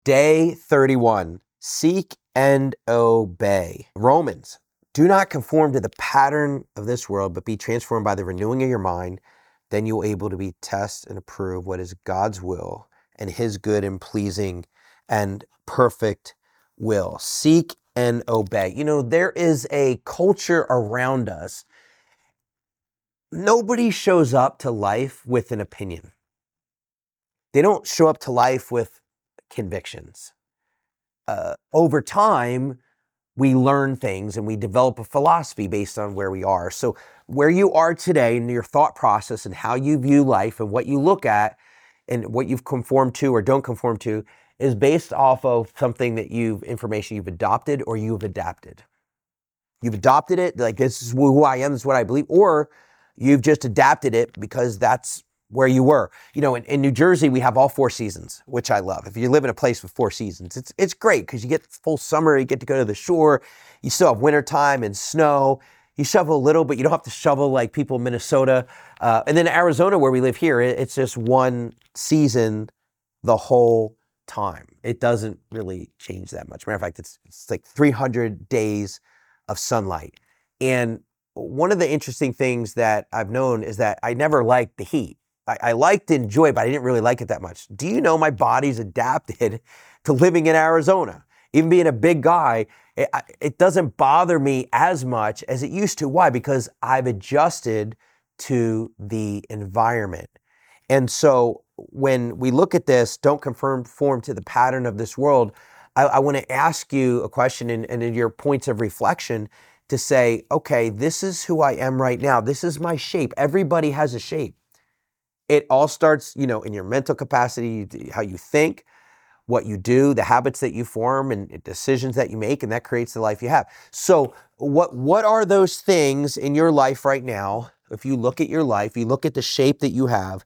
Day 31, seek and obey. Romans, do not conform to the pattern of this world, but be transformed by the renewing of your mind. Then you'll be able to test and approve what is God's will and his good and pleasing and perfect will. Seek and obey. You know, there is a culture around us. Nobody shows up to life with an opinion. They don't show up to life with convictions. Over time, we learn things and we develop a philosophy based on where we are. So where you are today in your thought process and how you view life and what you look at and what you've conformed to or don't conform to is based off of something that information you've adopted or you've adapted. You've adopted it, like this is who I am, this is what I believe, or you've just adapted it because that's where you were. You know, in New Jersey, we have all 4 seasons, which I love. If you live in a place with 4 seasons, it's great because you get full summer, you get to go to the shore, you still have wintertime and snow. You shovel a little, but you don't have to shovel like people in Minnesota. And then Arizona, where we live here, it's just one season the whole time. It doesn't really change that much. Matter of fact, it's like 300 days of sunlight. And one of the interesting things that I've known is that I never liked the heat. I liked to enjoy it, but I didn't really like it that much. Do you know my body's adapted to living in Arizona? Even being a big guy, it doesn't bother me as much as it used to. Why? Because I've adjusted to the environment. And so when we look at this, don't conform to the pattern of this world, I want to ask you a question and in your points of reflection to say, okay, this is who I am right now. This is my shape. Everybody has a shape. It all starts, in your mental capacity, how you think, what you do, the habits that you form and decisions that you make, and that creates the life you have. So what are those things in your life right now? If you look at your life, you look at the shape that you have,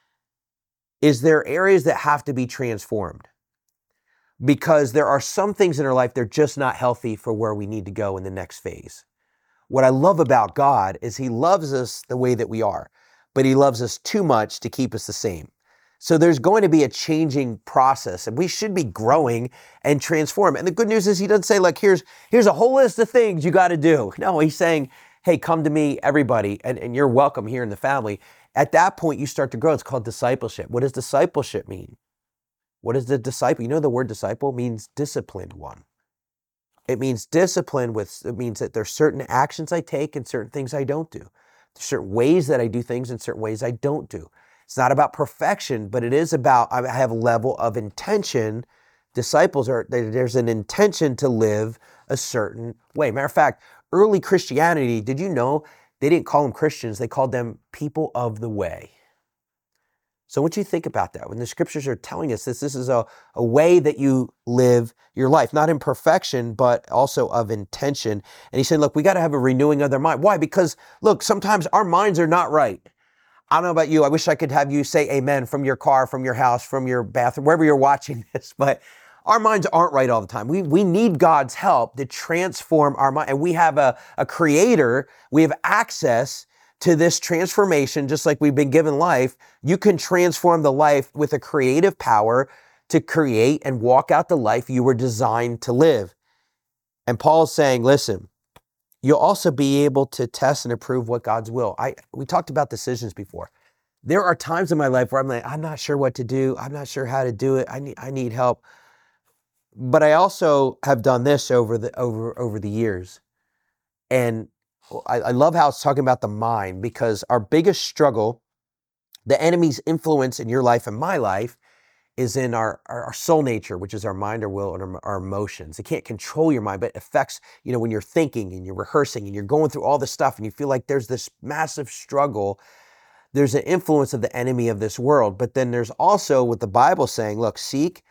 is there areas that have to be transformed? Because there are some things in our life, they're just not healthy for where we need to go in the next phase. What I love about God is he loves us the way that we are, but he loves us too much to keep us the same. So there's going to be a changing process and we should be growing and transform. And the good news is he doesn't say like, here's a whole list of things you got to do. No, he's saying, hey, come to me, everybody, and you're welcome here in the family. At that point, you start to grow. It's called discipleship. What does discipleship mean? What is the disciple? You know, the word disciple means disciplined one. It means discipline it means that there's certain actions I take and certain things I don't do. There's certain ways that I do things and certain ways I don't do. It's not about perfection, but it is about, I have a level of intention. There's an intention to live a certain way. Matter of fact, early Christianity, did you know they didn't call them Christians, they called them people of the way. So what you think about that? When the scriptures are telling us this is a way that you live your life, not in perfection, but also of intention. And he said, look, we got to have a renewing of their mind. Why? Because look, sometimes our minds are not right. I don't know about you. I wish I could have you say amen from your car, from your house, from your bathroom, wherever you're watching this, but our minds aren't right all the time. We need God's help to transform our mind. And we have a creator. We have access to this transformation, just like we've been given life. You can transform the life with a creative power to create and walk out the life you were designed to live. And Paul's saying, listen, you'll also be able to test and approve what God's will. We talked about decisions before. There are times in my life where I'm like, I'm not sure what to do. I'm not sure how to do it. I need help. But I also have done this over the years. And I love how it's talking about the mind, because our biggest struggle, the enemy's influence in your life and my life, is in our soul nature, which is our mind, our will, and our emotions. It can't control your mind, but it affects, when you're thinking and you're rehearsing and you're going through all this stuff and you feel like there's this massive struggle. There's an influence of the enemy of this world. But then there's also what the Bible's saying, look, seek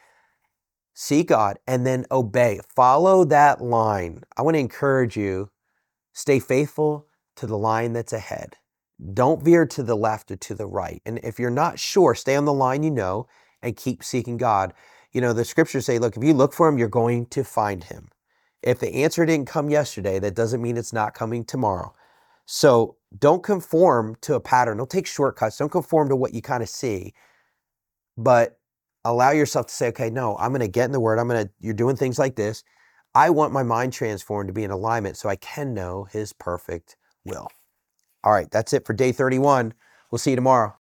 God and then obey. Follow that line. I want to encourage you, stay faithful to the line that's ahead. Don't veer to the left or to the right. And if you're not sure, stay on the line and keep seeking God. The scriptures say, look, if you look for him, you're going to find him. If the answer didn't come yesterday, that doesn't mean it's not coming tomorrow. So don't conform to a pattern. Don't take shortcuts. Don't conform to what you kind of see, but allow yourself to say, okay, no, I'm going to get in the word. You're doing things like this. I want my mind transformed to be in alignment so I can know his perfect will. All right, that's it for day 31. We'll see you tomorrow.